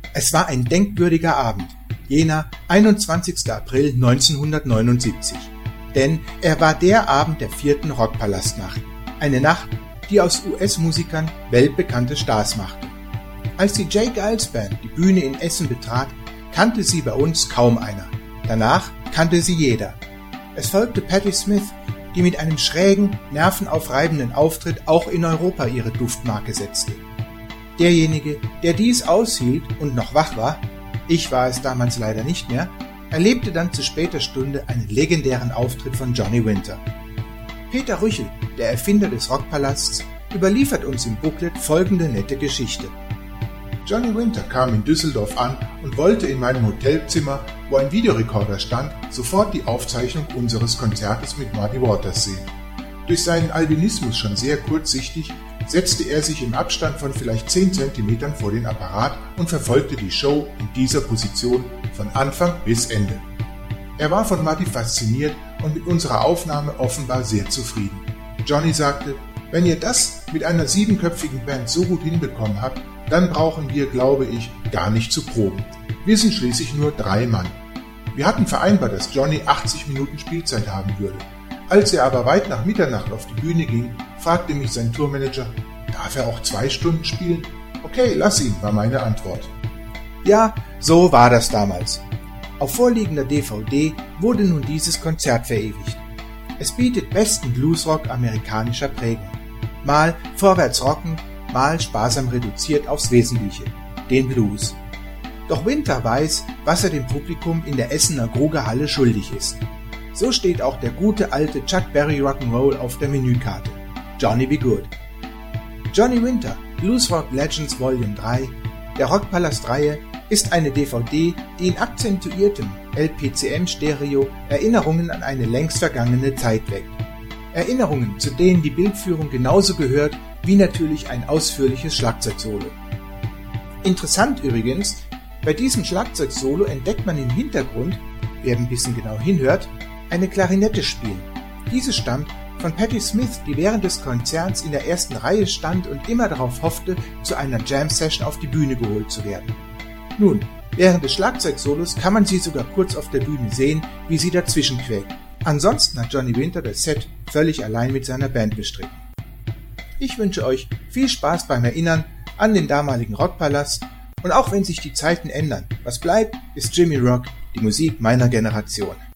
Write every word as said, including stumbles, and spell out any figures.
Es war ein denkwürdiger Abend, jener einundzwanzigster April neunzehnhundertneunundsiebzig. Denn er war der Abend der vierten Rockpalastnacht. Eine Nacht, die aus U S-Musikern weltbekannte Stars machte. Als die J. Geils Band die Bühne in Essen betrat, kannte sie bei uns kaum einer. Danach kannte sie jeder. Es folgte Patti Smith, die mit einem schrägen, nervenaufreibenden Auftritt auch in Europa ihre Duftmarke setzte. Derjenige, der dies aushielt und noch wach war, ich war es damals leider nicht mehr, erlebte dann zu später Stunde einen legendären Auftritt von Johnny Winter. Peter Rüchel, der Erfinder des Rockpalasts, überliefert uns im Booklet folgende nette Geschichte. Johnny Winter kam in Düsseldorf an und wollte in meinem Hotelzimmer, wo ein Videorekorder stand, sofort die Aufzeichnung unseres Konzertes mit Muddy Waters sehen. Durch seinen Albinismus schon sehr kurzsichtig, setzte er sich im Abstand von vielleicht zehn Zentimetern vor den Apparat und verfolgte die Show in dieser Position von Anfang bis Ende. Er war von Muddy fasziniert und mit unserer Aufnahme offenbar sehr zufrieden. Johnny sagte, wenn ihr das mit einer siebenköpfigen Band so gut hinbekommen habt, dann brauchen wir, glaube ich, gar nicht zu proben. Wir sind schließlich nur drei Mann. Wir hatten vereinbart, dass Johnny achtzig Minuten Spielzeit haben würde. Als er aber weit nach Mitternacht auf die Bühne ging, fragte mich sein Tourmanager, darf er auch zwei Stunden spielen? Okay, lass ihn, war meine Antwort. Ja, so war das damals. Auf vorliegender D V D wurde nun dieses Konzert verewigt. Es bietet besten Bluesrock amerikanischer Prägung. Mal vorwärts rocken, mal sparsam reduziert aufs Wesentliche, den Blues. Doch Winter weiß, was er dem Publikum in der Essener Grugehalle schuldig ist. So steht auch der gute alte Chuck Berry Rock'n'Roll auf der Menükarte. Johnny Be Good. Johnny Winter, Bluesrock Legends Volume drei, der Rockpalast-Reihe, ist eine D V D, die in akzentuiertem L P C M-Stereo Erinnerungen an eine längst vergangene Zeit weckt. Erinnerungen, zu denen die Bildführung genauso gehört wie natürlich ein ausführliches Schlagzeugsolo. Interessant übrigens, bei diesem Schlagzeugsolo entdeckt man im Hintergrund, wer ein bisschen genau hinhört, eine Klarinette spielen. Diese stammt von Patti Smith, die während des Konzerts in der ersten Reihe stand und immer darauf hoffte, zu einer Jam-Session auf die Bühne geholt zu werden. Nun, während des Schlagzeugsolos kann man sie sogar kurz auf der Bühne sehen, wie sie dazwischen quält. Ansonsten hat Johnny Winter das Set völlig allein mit seiner Band bestritten. Ich wünsche euch viel Spaß beim Erinnern an den damaligen Rockpalast und auch wenn sich die Zeiten ändern, was bleibt, ist Jimmy Rock, die Musik meiner Generation.